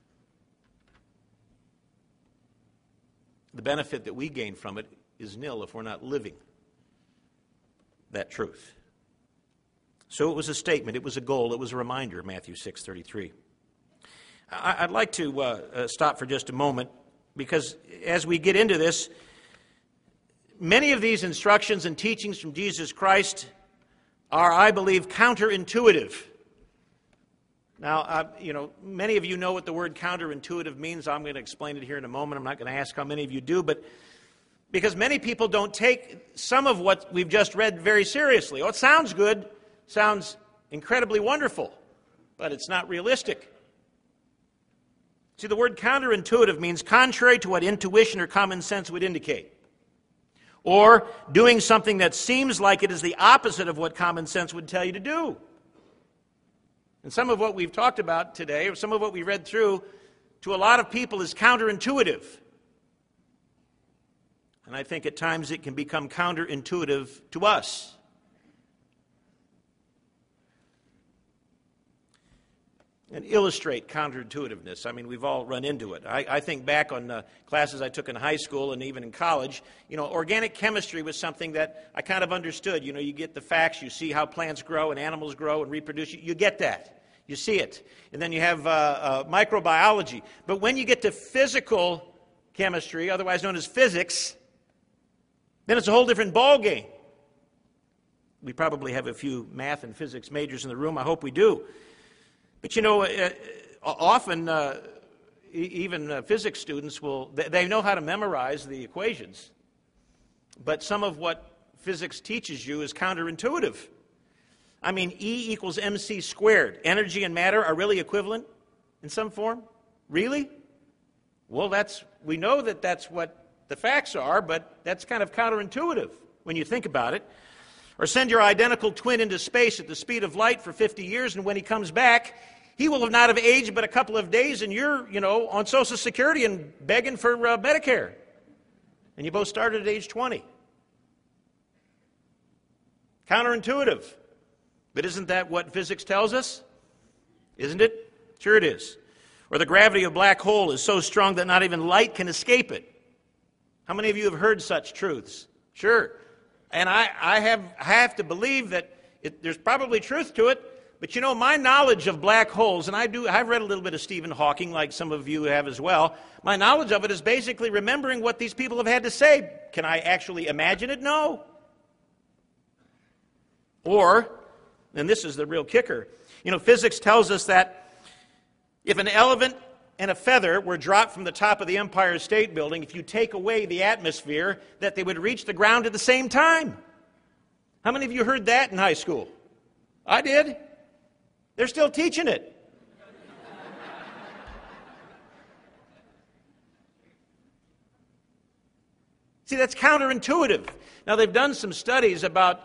the benefit that we gain from it is nil if we're not living that truth. So it was a statement, it was a goal, it was a reminder, Matthew six thirty-three. I'd like to uh, uh, stop for just a moment, because as we get into this, many of these instructions and teachings from Jesus Christ are, I believe, counterintuitive. Now, uh, you know, many of you know what the word counterintuitive means. I'm going to explain it here in a moment. I'm not going to ask how many of you do, but because many people don't take some of what we've just read very seriously. Oh, it sounds good, sounds incredibly wonderful, but it's not realistic. See, the word counterintuitive means contrary to what intuition or common sense would indicate, or doing something that seems like it is the opposite of what common sense would tell you to do. And some of what we've talked about today, or some of what we read through, to a lot of people is counterintuitive. And I think at times it can become counterintuitive to us. And illustrate counterintuitiveness. I mean, we've all run into it. I, I think back on uh, classes I took in high school and even in college. You know, organic chemistry was something that I kind of understood. You know, you get the facts, you see how plants grow and animals grow and reproduce. You, you get that. You see it. And then you have uh, uh, microbiology. But when you get to physical chemistry, otherwise known as physics, then it's a whole different ballgame. We probably have a few math and physics majors in the room. I hope we do. But you know, uh, often uh, even uh, physics students will, they know how to memorize the equations. But some of what physics teaches you is counterintuitive. I mean, E equals mc squared. Energy and matter are really equivalent in some form? Really? Well, that's, we know that that's what the facts are, but that's kind of counterintuitive when you think about it. Or send your identical twin into space at the speed of light for fifty years, and when he comes back, he will have not have aged but a couple of days, and you're, you know, on Social Security and begging for uh, Medicare. And you both started at age twenty. Counterintuitive. But isn't that what physics tells us? Isn't it? Sure it is. Or the gravity of a black hole is so strong that not even light can escape it. How many of you have heard such truths? Sure. And I, I have have to believe that it, there's probably truth to it. But you know, my knowledge of black holes, and I do, I've read a little bit of Stephen Hawking, like some of you have as well. My knowledge of it is basically remembering what these people have had to say. Can I actually imagine it? No. Or, and this is the real kicker, you know, physics tells us that if an elephant and a feather were dropped from the top of the Empire State Building, if you take away the atmosphere, that they would reach the ground at the same time. How many of you heard that in high school? I did. They're still teaching it. See, that's counterintuitive. Now, they've done some studies about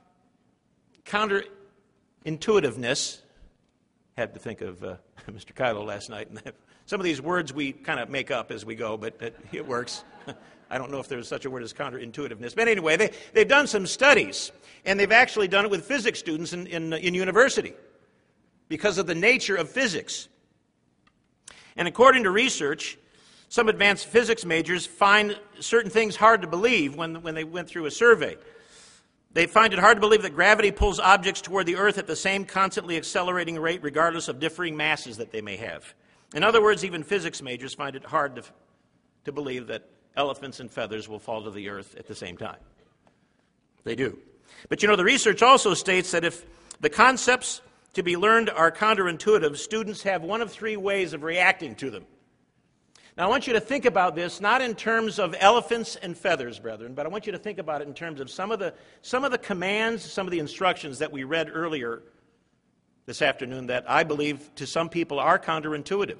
counterintuitiveness. Had to think of uh, Mister Kylo last night. And some of these words we kind of make up as we go, but it, it works. I don't know if there's such a word as counterintuitiveness. But anyway, they, they've done some studies, and they've actually done it with physics students in, in, in university because of the nature of physics. And according to research, some advanced physics majors find certain things hard to believe when, when they went through a survey. They find it hard to believe that gravity pulls objects toward the earth at the same constantly accelerating rate regardless of differing masses that they may have. In other words, even physics majors find it hard to, to believe that elephants and feathers will fall to the earth at the same time. They do. But you know, the research also states that if the concepts to be learned are counterintuitive, students have one of three ways of reacting to them. Now, I want you to think about this not in terms of elephants and feathers, brethren, but I want you to think about it in terms of some of the, some of the commands, some of the instructions that we read earlier this afternoon that I believe to some people are counterintuitive,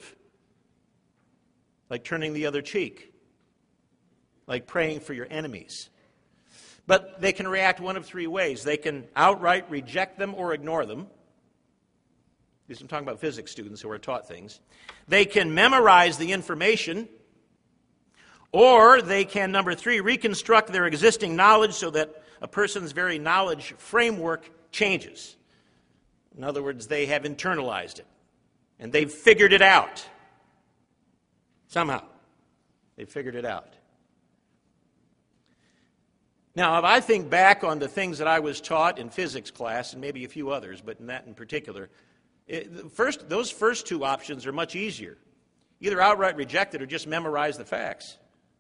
like turning the other cheek, like praying for your enemies. But they can react one of three ways. They can outright reject them or ignore them. These I'm talking about physics students who are taught things. They can memorize the information, or they can, number three, reconstruct their existing knowledge so that a person's very knowledge framework changes. In other words, they have internalized it, and they've figured it out. Somehow, they've figured it out. Now, if I think back on the things that I was taught in physics class, and maybe a few others, but in that in particular, It, first, those first two options are much easier. Either outright reject it or just memorize the facts.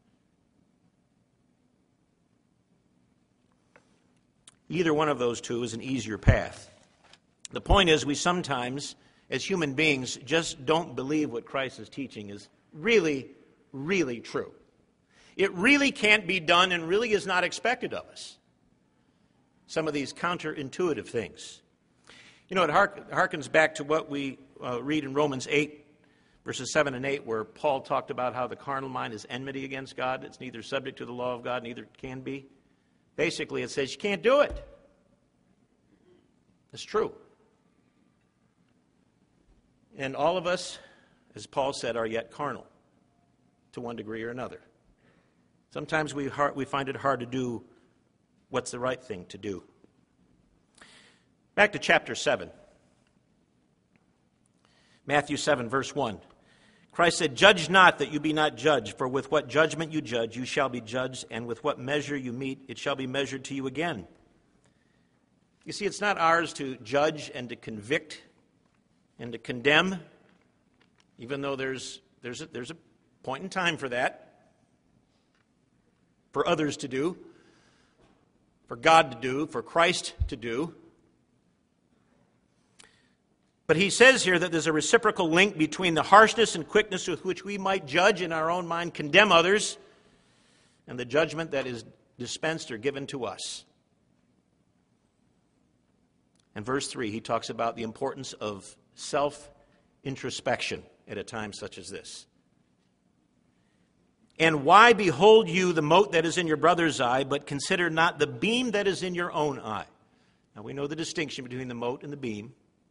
Either one of those two is an easier path. The point is, we sometimes, as human beings, just don't believe what Christ is teaching is really, really true. It really can't be done and really is not expected of us. Some of these counterintuitive things. You know, it hark, harkens back to what we uh, read in Romans eight, verses seven and eight, where Paul talked about how the carnal mind is enmity against God. It's neither subject to the law of God, neither can be. Basically, it says you can't do it. It's true. And all of us, as Paul said, are yet carnal to one degree or another. Sometimes we, hard, we find it hard to do what's the right thing to do. Back to chapter seven. Matthew seven, verse one. Christ said, "Judge not that you be not judged, for with what judgment you judge, you shall be judged, and with what measure you meet, it shall be measured to you again." You see, it's not ours to judge and to convict and to condemn, even though there's, there's, a, there's a point in time for that, for others to do, for God to do, for Christ to do. But he says here that there's a reciprocal link between the harshness and quickness with which we might judge in our own mind, condemn others, and the judgment that is dispensed or given to us. In verse three, he talks about the importance of self-introspection at a time such as this. "And why behold you the mote that is in your brother's eye, but consider not the beam that is in your own eye?" Now we know the distinction between the mote and the beam.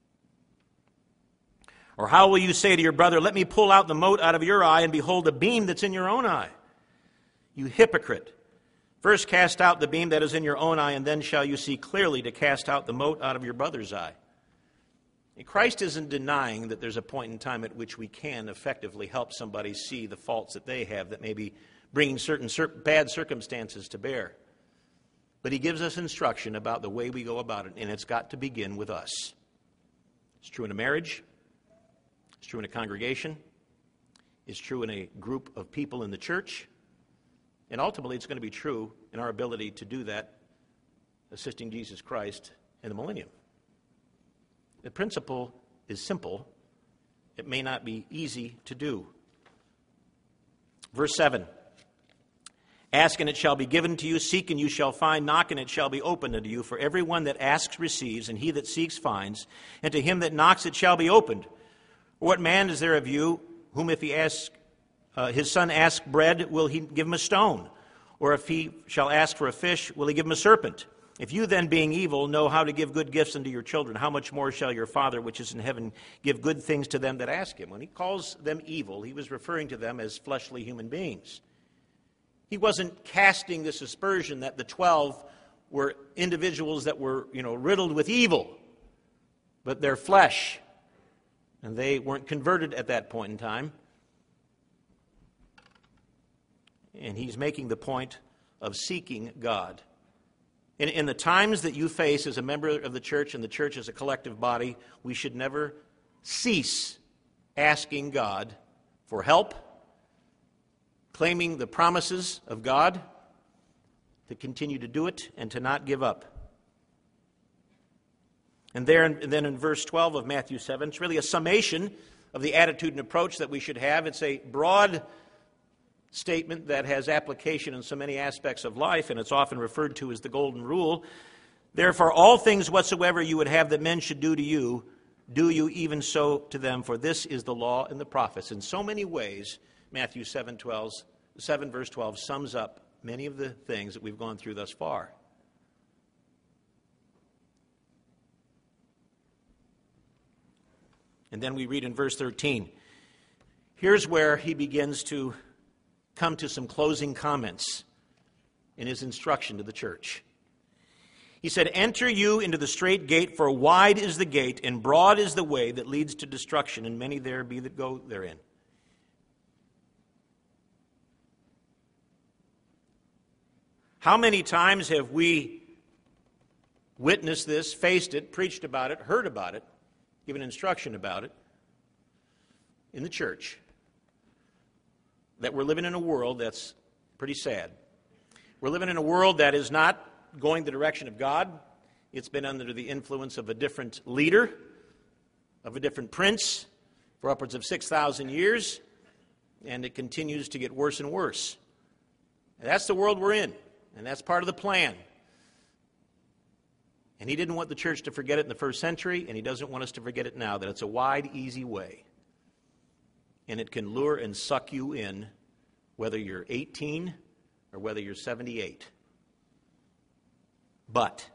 "Or how will you say to your brother, 'Let me pull out the mote out of your eye,' and behold the beam that's in your own eye? You hypocrite. First cast out the beam that is in your own eye, and then shall you see clearly to cast out the mote out of your brother's eye." And Christ isn't denying that there's a point in time at which we can effectively help somebody see the faults that they have that may be bringing certain bad circumstances to bear. But he gives us instruction about the way we go about it, and it's got to begin with us. It's true in a marriage. It's true in a congregation. It's true in a group of people in the church. And ultimately, it's going to be true in our ability to do that, assisting Jesus Christ in the millennium. The principle is simple. It may not be easy to do. Verse seven. "Ask and it shall be given to you. Seek and you shall find. Knock and it shall be opened unto you. For everyone that asks receives, and he that seeks finds. And to him that knocks it shall be opened. What man is there of you, whom if he asks, uh, his son ask bread, will he give him a stone? Or if he shall ask for a fish, will he give him a serpent? If you then, being evil, know how to give good gifts unto your children, how much more shall your Father which is in heaven give good things to them that ask him?" When he calls them evil, he was referring to them as fleshly human beings. He wasn't casting this aspersion that the twelve were individuals that were, you know, riddled with evil, but their flesh, and they weren't converted at that point in time. And he's making the point of seeking God. In, in the times that you face as a member of the church and the church as a collective body, we should never cease asking God for help, claiming the promises of God, to continue to do it and to not give up. And there, and then in verse twelve of Matthew seven, it's really a summation of the attitude and approach that we should have. It's a broad statement that has application in so many aspects of life, and it's often referred to as the golden rule. Therefore, all things whatsoever you would have that men should do to you, do you even so to them, for this is the law and the prophets. In so many ways, Matthew seven, twelve, seven verse twelve sums up many of the things that we've gone through thus far. And then we read in verse thirteen, here's where he begins to come to some closing comments in his instruction to the church. He said, enter you into the straight gate, for wide is the gate, and broad is the way that leads to destruction, and many there be that go therein. How many times have we witnessed this, faced it, preached about it, heard about it, given instruction about it in the church, that we're living in a world that's pretty sad. We're living in a world that is not going the direction of God. It's been under the influence of a different leader, of a different prince, for upwards of six thousand years, and it continues to get worse and worse. And that's the world we're in, and that's part of the plan. And he didn't want the church to forget it in the first century, and he doesn't want us to forget it now, that it's a wide, easy way. And it can lure and suck you in, whether you're eighteen or whether you're seventy-eight. But,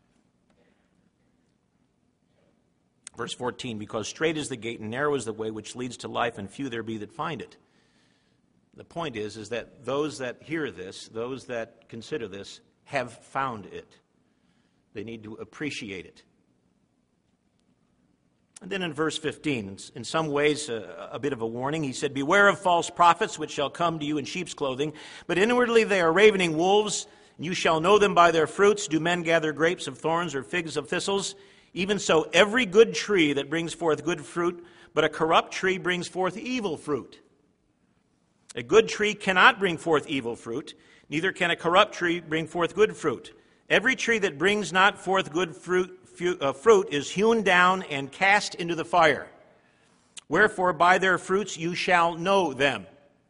verse fourteen, because straight is the gate and narrow is the way which leads to life, and few there be that find it. The point is, is that those that hear this, those that consider this, have found it. They need to appreciate it. And then in verse fifteen, in some ways a, a bit of a warning, he said, beware of false prophets which shall come to you in sheep's clothing, but inwardly they are ravening wolves, and you shall know them by their fruits. Do men gather grapes of thorns or figs of thistles? Even so, every good tree that brings forth good fruit, but a corrupt tree brings forth evil fruit. A good tree cannot bring forth evil fruit, neither can a corrupt tree bring forth good fruit. Every tree that brings not forth good fruit, uh, fruit is hewn down and cast into the fire. Wherefore, by their fruits you shall know them.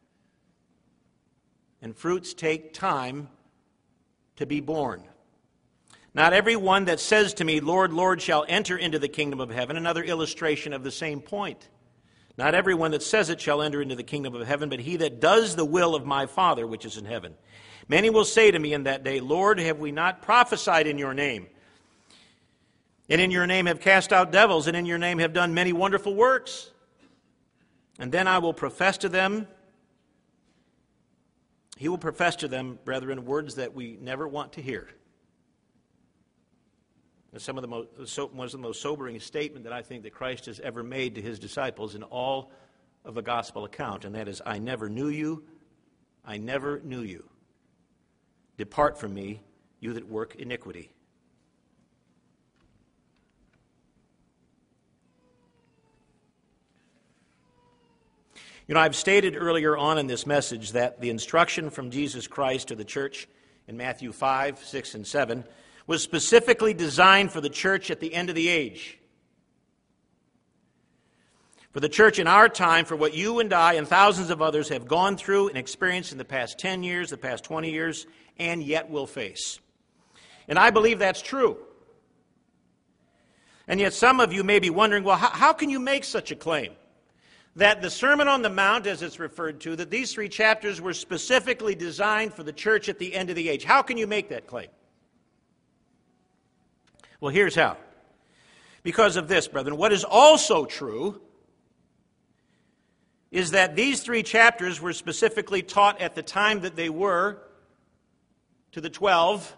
And fruits take time to be born. Not every one that says to me, Lord, Lord, shall enter into the kingdom of heaven. Another illustration of the same point. Not every one that says it shall enter into the kingdom of heaven, but he that does the will of my Father which is in heaven. Many will say to me in that day, Lord, have we not prophesied in your name? And in your name have cast out devils, and in your name have done many wonderful works. And then I will profess to them, he will profess to them, brethren, words that we never want to hear. And some of the most, was the most sobering statement that I think that Christ has ever made to his disciples in all of the gospel account, and that is, I never knew you, I never knew you. Depart from me, you that work iniquity. You know, I've stated earlier on in this message that the instruction from Jesus Christ to the church in Matthew five, six, and seven was specifically designed for the church at the end of the age. For the church in our time, for what you and I and thousands of others have gone through and experienced in the past ten years, the past twenty years, and yet will face. And I believe that's true. And yet some of you may be wondering, well, how, how can you make such a claim? That the Sermon on the Mount, as it's referred to, that these three chapters were specifically designed for the church at the end of the age. How can you make that claim? Well, here's how. Because of this, brethren, what is also true is that these three chapters were specifically taught at the time that they were to the twelve.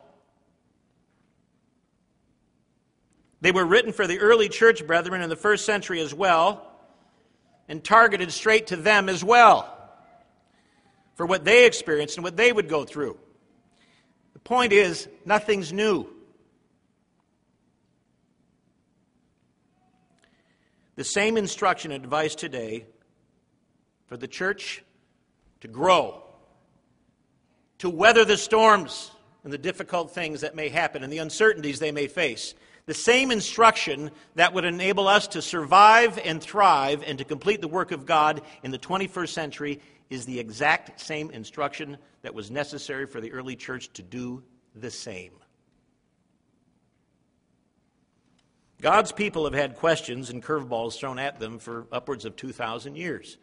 They were written for the early church brethren in the first century as well, and targeted straight to them as well, for what they experienced and what they would go through. The point is, nothing's new. The same instruction and advice today for the church to grow, to weather the storms and the difficult things that may happen and the uncertainties they may face. The same instruction that would enable us to survive and thrive and to complete the work of God in the twenty-first century is the exact same instruction that was necessary for the early church to do the same. God's people have had questions and curveballs thrown at them for upwards of two thousand years.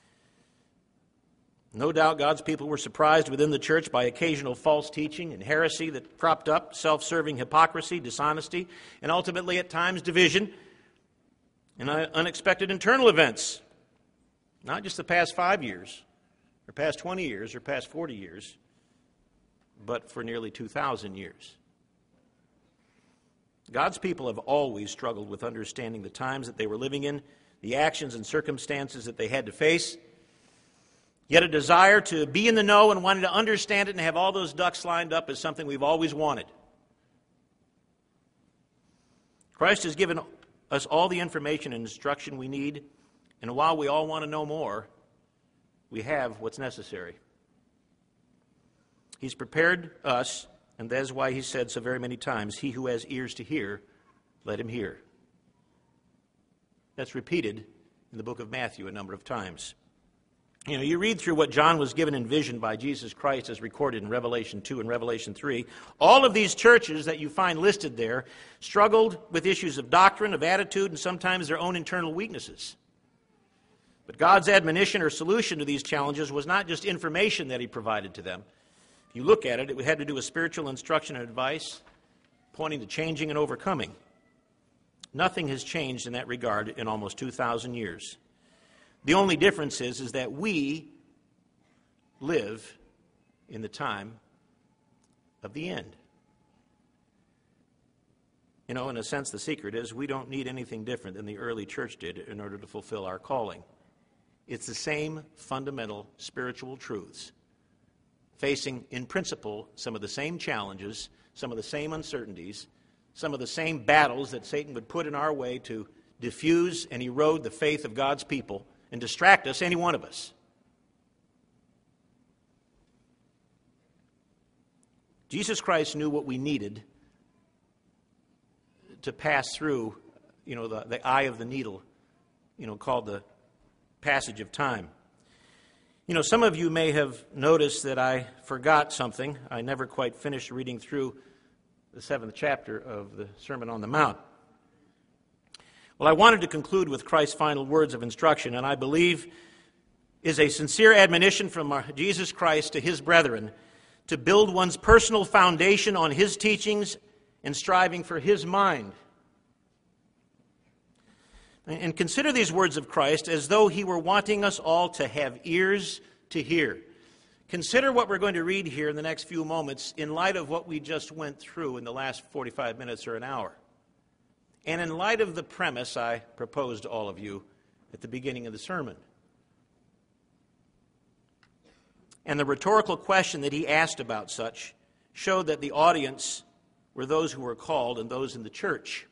No doubt God's people were surprised within the church by occasional false teaching and heresy that cropped up, self-serving hypocrisy, dishonesty, and ultimately at times division and unexpected internal events. Not just the past five years, or past twenty years, or past forty years, but for nearly two thousand years. God's people have always struggled with understanding the times that they were living in, the actions and circumstances that they had to face, yet a desire to be in the know and wanting to understand it and have all those ducks lined up is something we've always wanted. Christ has given us all the information and instruction we need, and while we all want to know more, we have what's necessary. He's prepared us, and that is why he said so very many times, "He who has ears to hear, let him hear." That's repeated in the book of Matthew a number of times. You know, you read through what John was given in vision by Jesus Christ as recorded in Revelation two and Revelation three. All of these churches that you find listed there struggled with issues of doctrine, of attitude, and sometimes their own internal weaknesses. But God's admonition or solution to these challenges was not just information that he provided to them. If you look at it, it had to do with spiritual instruction and advice, pointing to changing and overcoming. Nothing has changed in that regard in almost two thousand years. The only difference is, is that we live in the time of the end. You know, in a sense, the secret is we don't need anything different than the early church did in order to fulfill our calling. It's the same fundamental spiritual truths, facing, in principle, some of the same challenges, some of the same uncertainties, some of the same battles that Satan would put in our way to diffuse and erode the faith of God's people and distract us, any one of us. Jesus Christ knew what we needed to pass through, you know, the, the eye of the needle, you know, called the passage of time. You know, some of you may have noticed that I forgot something. I never quite finished reading through the seventh chapter of the Sermon on the Mount. Well, I wanted to conclude with Christ's final words of instruction, and I believe is a sincere admonition from Jesus Christ to his brethren to build one's personal foundation on his teachings and striving for his mind. And consider these words of Christ as though he were wanting us all to have ears to hear. Consider what we're going to read here in the next few moments in light of what we just went through in the last forty-five minutes or an hour. And in light of the premise I proposed to all of you at the beginning of the sermon. And the rhetorical question that he asked about such showed that the audience were those who were called and those in the church.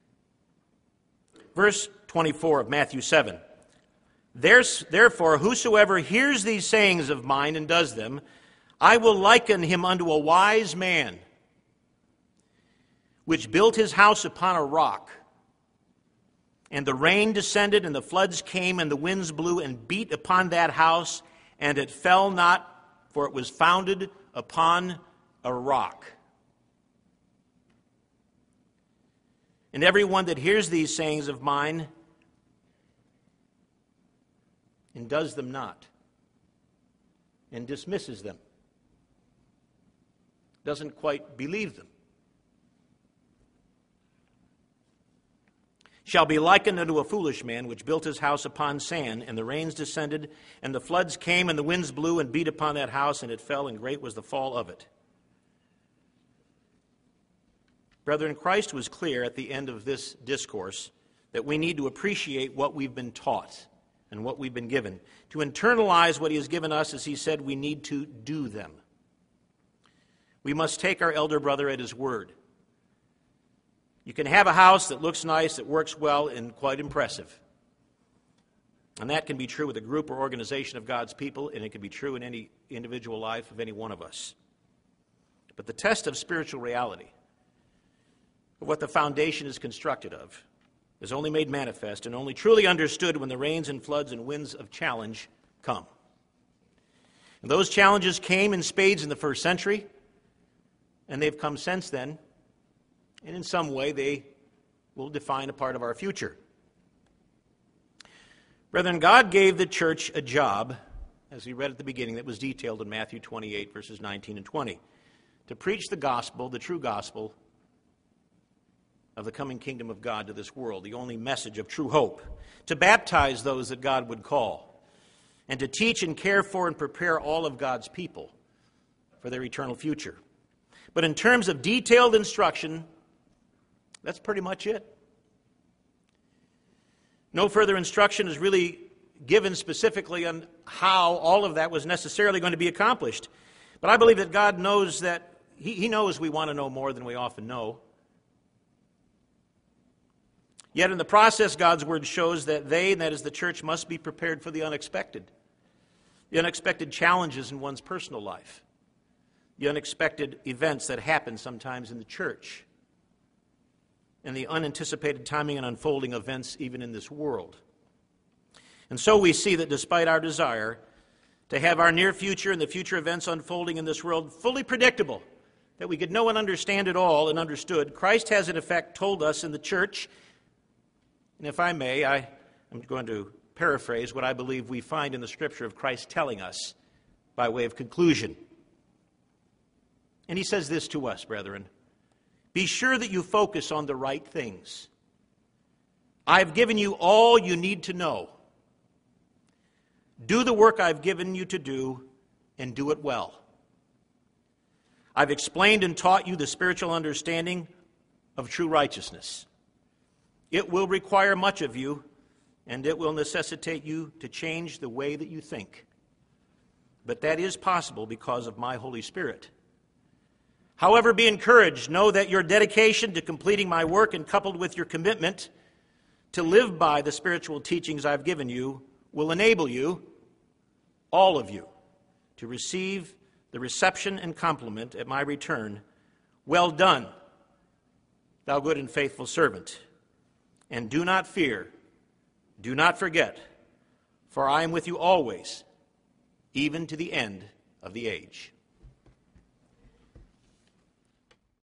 Verse twenty-four of Matthew seven. There's, Therefore, whosoever hears these sayings of mine and does them, I will liken him unto a wise man, which built his house upon a rock. And the rain descended, and the floods came, and the winds blew and beat upon that house, and it fell not, for it was founded upon a rock. And everyone that hears these sayings of mine and does them not, and dismisses them, doesn't quite believe them, shall be likened unto a foolish man which built his house upon sand, and the rains descended, and the floods came, and the winds blew and beat upon that house, and it fell, and great was the fall of it. Brethren, Christ was clear at the end of this discourse that we need to appreciate what we've been taught and what we've been given. To internalize what he has given us, as he said, we need to do them. We must take our elder brother at his word. You can have a house that looks nice, that works well, and quite impressive. And that can be true with a group or organization of God's people, and it can be true in any individual life of any one of us. But the test of spiritual reality, of what the foundation is constructed of, is only made manifest and only truly understood when the rains and floods and winds of challenge come. And those challenges came in spades in the first century, and they've come since then, and in some way they will define a part of our future. Brethren, God gave the church a job, as we read at the beginning, that was detailed in Matthew twenty-eight, verses nineteen and twenty, to preach the gospel, the true gospel, of the coming kingdom of God to this world, the only message of true hope, to baptize those that God would call, and to teach and care for and prepare all of God's people for their eternal future. But in terms of detailed instruction, that's pretty much it. No further instruction is really given specifically on how all of that was necessarily going to be accomplished. But I believe that God knows that, He, he knows we want to know more than we often know. Yet in the process, God's word shows that they, and that is the church, must be prepared for the unexpected. The unexpected challenges in one's personal life. The unexpected events that happen sometimes in the church. And the unanticipated timing and unfolding events even in this world. And so we see that despite our desire to have our near future and the future events unfolding in this world fully predictable, that we could know and understand it all and understood, Christ has in effect told us in the church, and if I may, I am going to paraphrase what I believe we find in the Scripture of Christ telling us by way of conclusion. And he says this to us, brethren: be sure that you focus on the right things. I've given you all you need to know. Do the work I've given you to do, and do it well. I've explained and taught you the spiritual understanding of true righteousness. It will require much of you, and it will necessitate you to change the way that you think. But that is possible because of my Holy Spirit. However, be encouraged. Know that your dedication to completing my work, and coupled with your commitment to live by the spiritual teachings I've given you, will enable you, all of you, to receive the reception and compliment at my return. Well done, thou good and faithful servant. And do not fear, do not forget, for I am with you always, even to the end of the age.